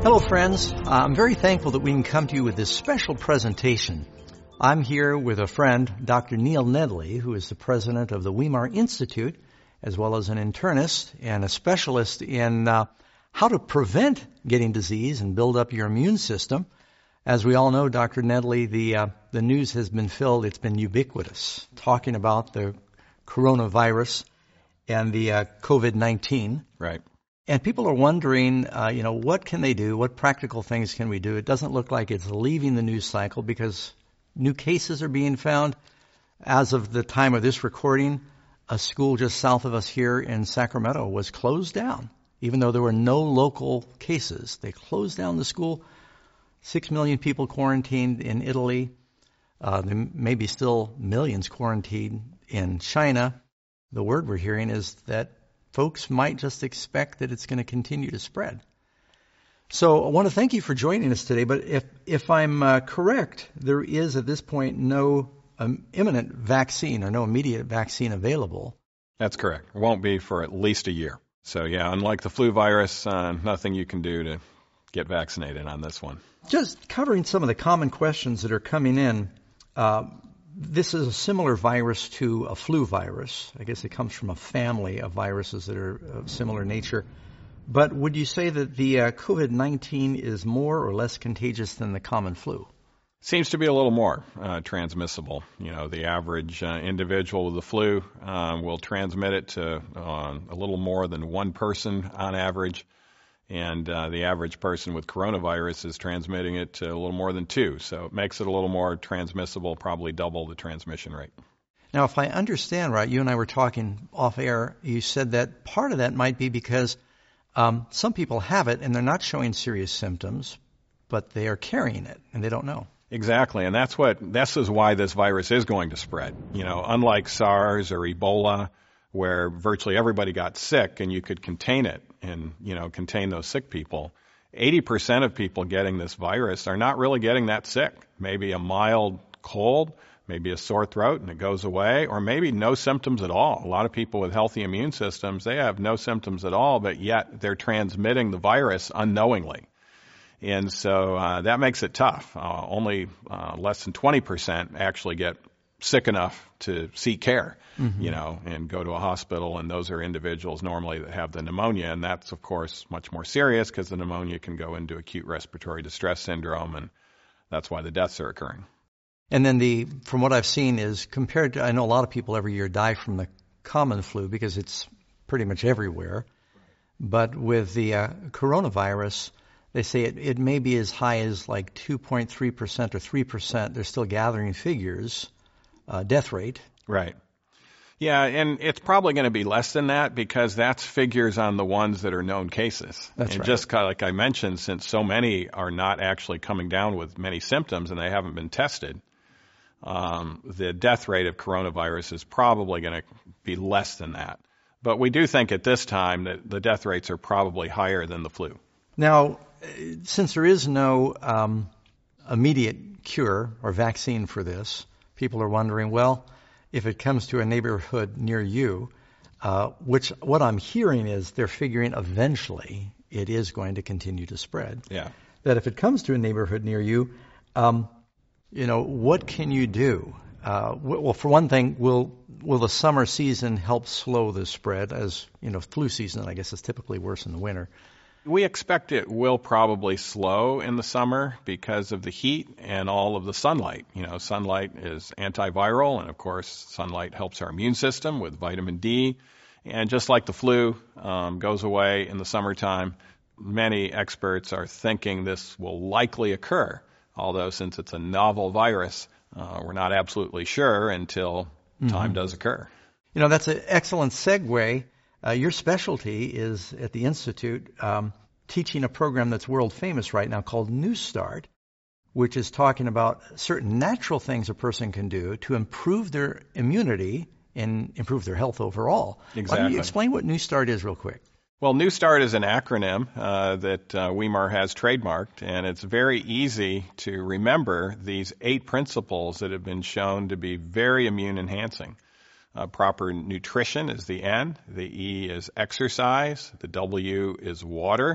Hello, friends. I'm very thankful that we can come to you with this special presentation. I'm here with a friend, Dr. Neil Nedley, who is the president of the Weimar Institute, as well as an internist and a specialist in how to prevent getting disease and build up your immune system. As we all know, Dr. Nedley, the news has been filled, it's been ubiquitous, talking about the coronavirus and the COVID-19. Right. And people are wondering, what can they do? What practical things can we do? It doesn't look like it's leaving the news cycle because new cases are being found. As of the time of this recording, a school just south of us here in Sacramento was closed down, even though there were no local cases. They closed down the school. 6 million people quarantined in Italy. There may be still millions quarantined in China. The word we're hearing is that folks might just expect that it's going to continue to spread. So I want to thank you for joining us today, but if I'm correct, there is at this point no imminent vaccine or no immediate vaccine available. That's correct. It won't be for at least a year. So yeah, unlike the flu virus, nothing you can do to get vaccinated on this one. Just covering some of the common questions that are coming in, this is a similar virus to a flu virus. I guess it comes from a family of viruses that are of similar nature. But would you say that the COVID-19 is more or less contagious than the common flu? Seems to be a little more transmissible. The average individual with the flu will transmit it to a little more than one person on average. And the average person with coronavirus is transmitting it to a little more than 2. So it makes it a little more transmissible, probably double the transmission rate. Now, if I understand right, you and I were talking off air, you said that part of that might be because some people have it and they're not showing serious symptoms, but they are carrying it and they don't know. Exactly. And this is why this virus is going to spread. Unlike SARS or Ebola, where virtually everybody got sick and you could contain it and, contain those sick people. 80% of people getting this virus are not really getting that sick. Maybe a mild cold, maybe a sore throat and it goes away, or maybe no symptoms at all. A lot of people with healthy immune systems, they have no symptoms at all, but yet they're transmitting the virus unknowingly. And so that makes it tough. Only less than 20% actually get sick enough to seek care, and go to a hospital. And those are individuals normally that have the pneumonia. And that's, of course, much more serious because the pneumonia can go into acute respiratory distress syndrome. And that's why the deaths are occurring. And then from what I've seen is compared to, I know a lot of people every year die from the common flu because it's pretty much everywhere. But with the coronavirus, they say it may be as high as like 2.3% or 3%. They're still gathering figures. Death rate. Right. Yeah, and it's probably going to be less than that because that's figures on the ones that are known cases. That's right. Just like I mentioned, since so many are not actually coming down with many symptoms and they haven't been tested, the death rate of coronavirus is probably going to be less than that. But we do think at this time that the death rates are probably higher than the flu. Now, since there is no immediate cure or vaccine for this, people are wondering, well, if it comes to a neighborhood near you, what I'm hearing is they're figuring eventually it is going to continue to spread. Yeah. That if it comes to a neighborhood near you, what can you do? Well, for one thing, will the summer season help slow the spread? As flu season, I guess, is typically worse in the winter. We expect it will probably slow in the summer because of the heat and all of the sunlight. Sunlight is antiviral, and of course, sunlight helps our immune system with vitamin D. And just like the flu goes away in the summertime, many experts are thinking this will likely occur. Although since it's a novel virus, we're not absolutely sure until time does occur. That's an excellent segue. Your specialty is at the Institute teaching a program that's world famous right now called New Start, which is talking about certain natural things a person can do to improve their immunity and improve their health overall. Exactly. Why don't you explain what New Start is real quick? Well, New Start is an acronym that Weimar has trademarked, and it's very easy to remember these 8 principles that have been shown to be very immune enhancing. Proper nutrition is the N, the E is exercise, the W is water,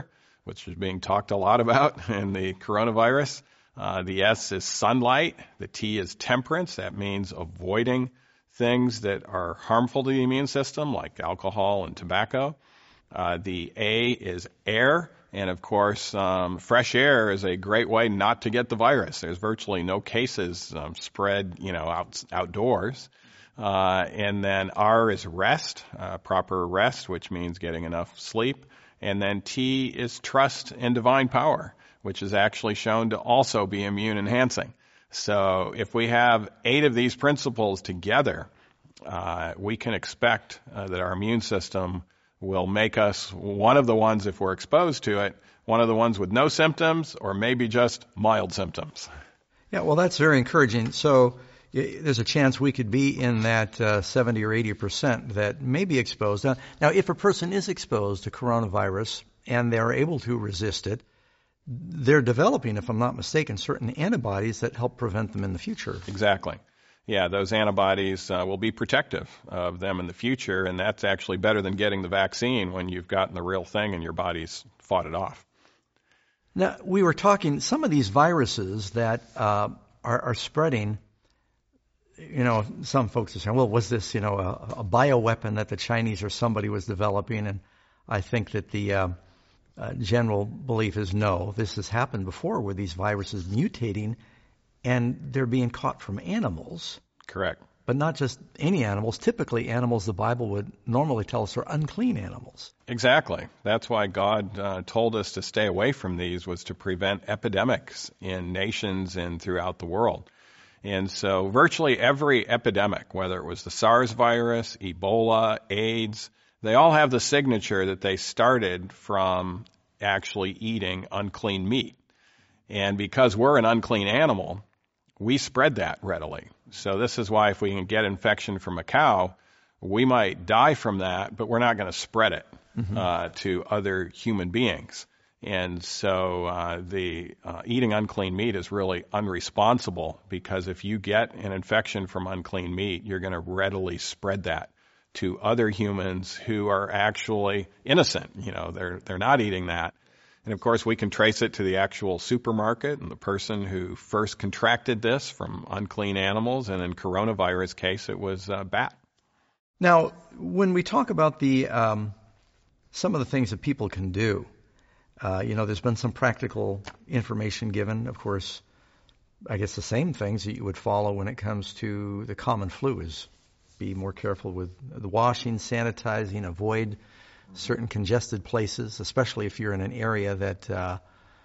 which is being talked a lot about in the coronavirus. The S is sunlight. The T is temperance. That means avoiding things that are harmful to the immune system, like alcohol and tobacco. The A is air. And of course, fresh air is a great way not to get the virus. There's virtually no cases spread, outdoors. And then R is rest, proper rest, which means getting enough sleep. And then T is trust in divine power, which is actually shown to also be immune enhancing. So if we have 8 of these principles together, we can expect that our immune system will make us one of the ones, if we're exposed to it, one of the ones with no symptoms or maybe just mild symptoms. Yeah, well, that's very encouraging. So there's a chance we could be in that 70 or 80% that may be exposed. Now, if a person is exposed to coronavirus and they're able to resist it, they're developing, if I'm not mistaken, certain antibodies that help prevent them in the future. Exactly. Yeah, those antibodies will be protective of them in the future, and that's actually better than getting the vaccine when you've gotten the real thing and your body's fought it off. Now, we were talking, some of these viruses that are spreading, some folks are saying, well, was this, a bioweapon that the Chinese or somebody was developing? And I think that the general belief is no. This has happened before where these viruses mutating and they're being caught from animals. Correct. But not just any animals. Typically, animals the Bible would normally tell us are unclean animals. Exactly. That's why God told us to stay away from these, was to prevent epidemics in nations and throughout the world. And so virtually every epidemic, whether it was the SARS virus, Ebola, AIDS, they all have the signature that they started from actually eating unclean meat. And because we're an unclean animal, we spread that readily. So this is why if we can get infection from a cow, we might die from that, but we're not going to spread it to other human beings. And so the eating unclean meat is really unresponsible, because if you get an infection from unclean meat, you're going to readily spread that to other humans who are actually innocent. They're not eating that. And of course, we can trace it to the actual supermarket and the person who first contracted this from unclean animals. And in coronavirus case, it was a bat. Now, when we talk about the some of the things that people can do, there's been some practical information given. Of course, I guess the same things that you would follow when it comes to the common flu is be more careful with the washing, sanitizing, avoid certain congested places, especially if you're in an area that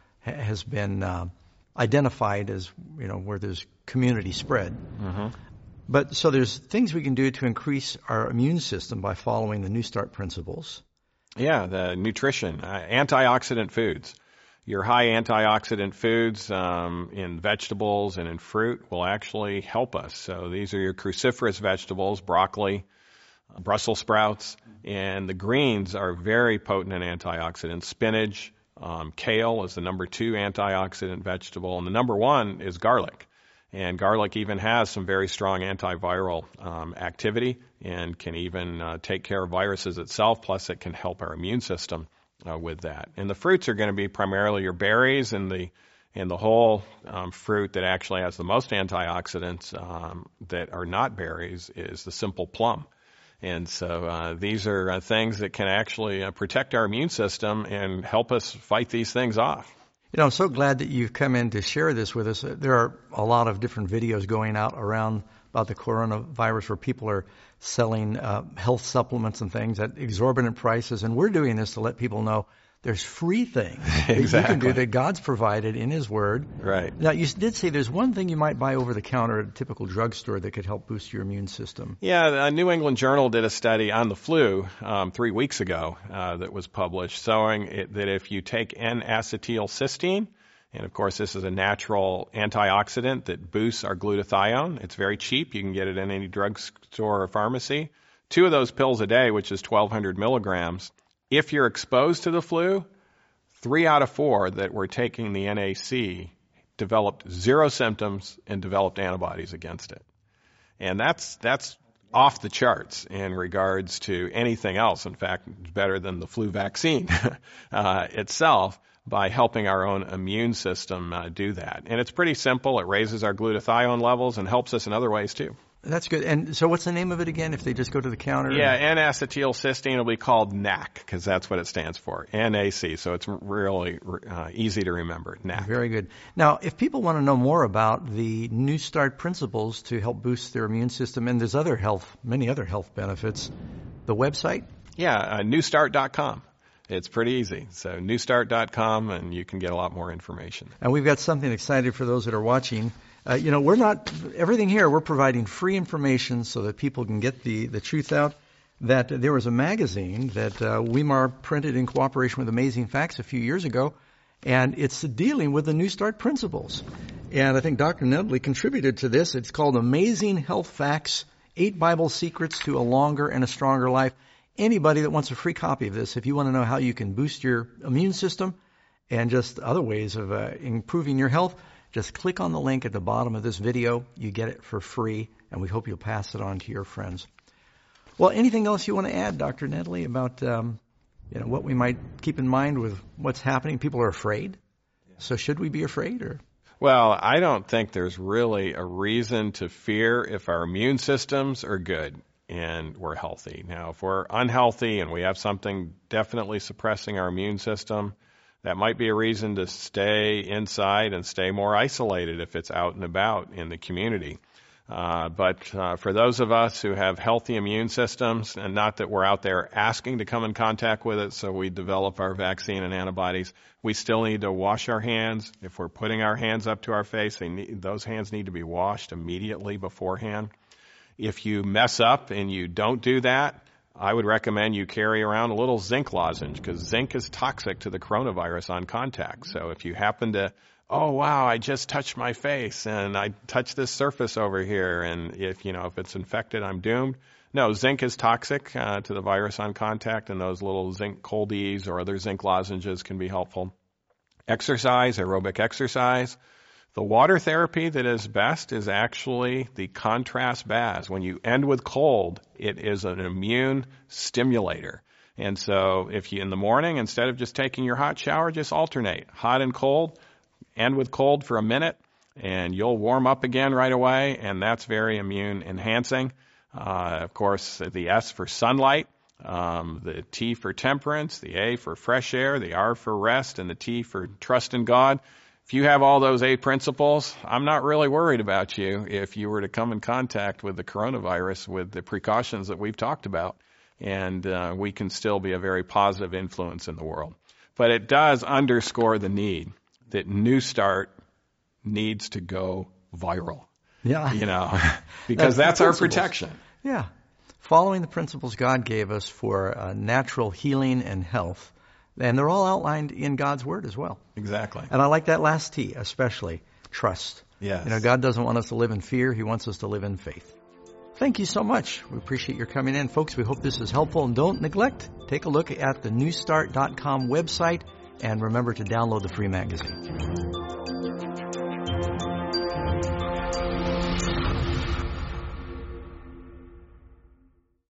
has been identified as, where there's community spread. Mm-hmm. But so there's things we can do to increase our immune system by following the New Start principles. Yeah, the nutrition, antioxidant foods. Your high antioxidant foods in vegetables and in fruit will actually help us. So these are your cruciferous vegetables, broccoli, Brussels sprouts, and the greens are very potent in antioxidants. Spinach, kale is the number 2 antioxidant vegetable, and the number 1 is garlic. And garlic even has some very strong antiviral activity and can even take care of viruses itself, plus it can help our immune system with that. And the fruits are going to be primarily your berries, and the whole fruit that actually has the most antioxidants that are not berries is the simple plum. And so these are things that can actually protect our immune system and help us fight these things off. I'm so glad that you've come in to share this with us. There are a lot of different videos going out around about the coronavirus where people are selling health supplements and things at exorbitant prices. And we're doing this to let people know there's free things that you can do that God's provided in His Word. Right. Now, you did say there's one thing you might buy over the counter at a typical drugstore that could help boost your immune system. Yeah, the New England Journal did a study on the flu 3 weeks ago that was published, showing that if you take N-acetylcysteine, and of course this is a natural antioxidant that boosts our glutathione. It's very cheap. You can get it in any drugstore or pharmacy. 2 of those pills a day, which is 1,200 milligrams. If you're exposed to the flu, 3 out of 4 that were taking the NAC developed 0 symptoms and developed antibodies against it. And that's off the charts in regards to anything else. In fact, it's better than the flu vaccine itself by helping our own immune system do that. And it's pretty simple. It raises our glutathione levels and helps us in other ways too. That's good. And so what's the name of it again if they just go to the counter? Yeah, N-acetylcysteine will be called NAC because that's what it stands for, NAC. So it's really easy to remember, NAC. Very good. Now, if people want to know more about the New Start principles to help boost their immune system, and there's many other health benefits, the website? Yeah, newstart.com. It's pretty easy. So newstart.com, and you can get a lot more information. And we've got something exciting for those that are watching. We're not, everything here, we're providing free information so that people can get the truth out. That there was a magazine that Weimar printed in cooperation with Amazing Facts a few years ago, and it's dealing with the New Start principles. And I think Dr. Nedley contributed to this. It's called Amazing Health Facts, 8 Bible Secrets to a Longer and a Stronger Life. Anybody that wants a free copy of this, if you want to know how you can boost your immune system and just other ways of improving your health, just click on the link at the bottom of this video. You get it for free, and we hope you'll pass it on to your friends. Well, anything else you want to add, Dr. Nedley, about what we might keep in mind with what's happening? People are afraid. So should we be afraid? Or? Well, I don't think there's really a reason to fear if our immune systems are good and we're healthy. Now, if we're unhealthy and we have something definitely suppressing our immune system, that might be a reason to stay inside and stay more isolated if it's out and about in the community. But for those of us who have healthy immune systems, and not that we're out there asking to come in contact with it, so we develop our vaccine and antibodies, we still need to wash our hands. If we're putting our hands up to our face, those hands need to be washed immediately beforehand. If you mess up and you don't do that, I would recommend you carry around a little zinc lozenge because zinc is toxic to the coronavirus on contact. So if you happen to, oh, wow, I just touched my face and I touched this surface over here, and if it's infected, I'm doomed. No, zinc is toxic to the virus on contact, and those little zinc coldies or other zinc lozenges can be helpful. Exercise, aerobic exercise. The water therapy that is best is actually the contrast baths. When you end with cold, it is an immune stimulator. And so if you, in the morning, instead of just taking your hot shower, just alternate hot and cold, end with cold for a minute, and you'll warm up again right away, and that's very immune enhancing. Of course, the S for sunlight, the T for temperance, the A for fresh air, the R for rest, and the T for trust in God. If you have all those 8 principles, I'm not really worried about you if you were to come in contact with the coronavirus with the precautions that we've talked about, and we can still be a very positive influence in the world. But it does underscore the need that New Start needs to go viral. Yeah. Because that's our protection. Yeah. Following the principles God gave us for natural healing and health. And they're all outlined in God's Word as well. Exactly. And I like that last T, especially, trust. Yes. God doesn't want us to live in fear. He wants us to live in faith. Thank you so much. We appreciate your coming in. Folks, we hope this is helpful. And don't neglect, take a look at the newstart.com website. And remember to download the free magazine.